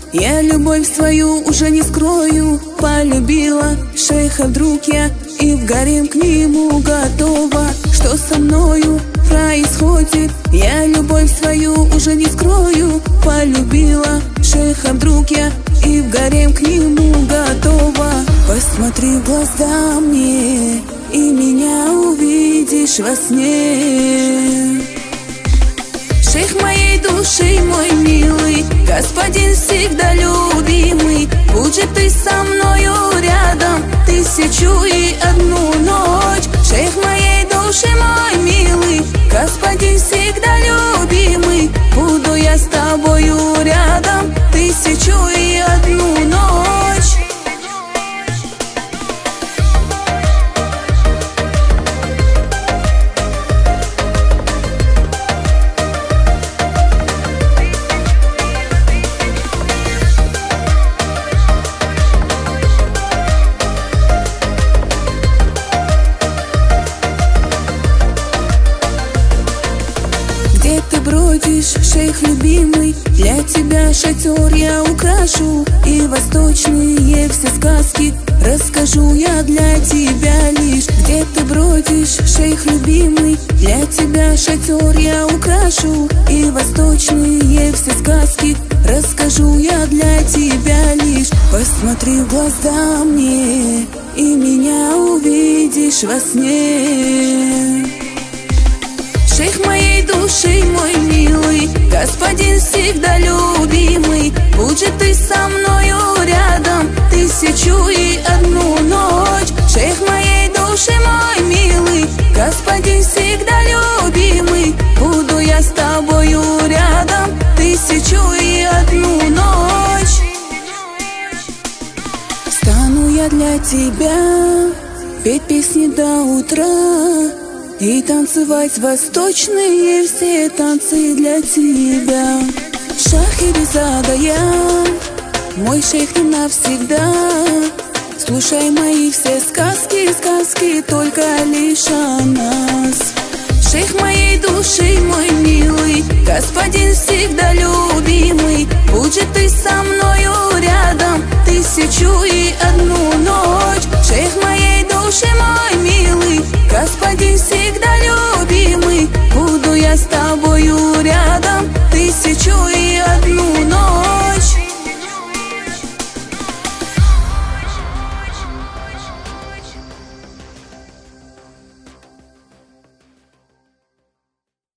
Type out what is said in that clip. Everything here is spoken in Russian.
Я любовь свою уже не скрою. Полюбила шейха вдруг я, и в гарем к нему готова. Что со мною происходит? Я любовь свою уже не скрою. Полюбила шейха вдруг я, и в гарем к нему готова. Посмотри в глаза мне, и меня увидишь во сне. Шейх моей души, мой милый, господин всегда любимый. Будь же ты со мною рядом 1001 ночь. Шейх моей души, мой милый, господин всегда любимый. Буду я с тобою рядом 1001 ночь. Где ты бродишь, шейх любимый? Для тебя шатер я украшу, и восточные все сказки расскажу я для тебя лишь. Где ты бродишь, шейх любимый? Для тебя шатер я украшу, и восточные все сказки расскажу я для тебя лишь. Посмотри в глаза мне, и меня увидишь во сне. Шейх моей души, мой милый, господин всегда любимый. Будь же ты со мною рядом 1001 ночь. Шейх моей души, мой милый, господин всегда любимый. Буду я с тобою рядом 1001 ночь. Стану я для тебя петь песни до утра и танцевать восточные все танцы для тебя. Шахерезада я, мой шейх не навсегда. Слушай мои все сказки, сказки только лишь о нас. Шейх моей души, мой милый, господин всегда любимый. Будь же ты со мною рядом 1001 ночь. Шейх моей души, мой милый, господин всегда любимый. Буду я с тобою рядом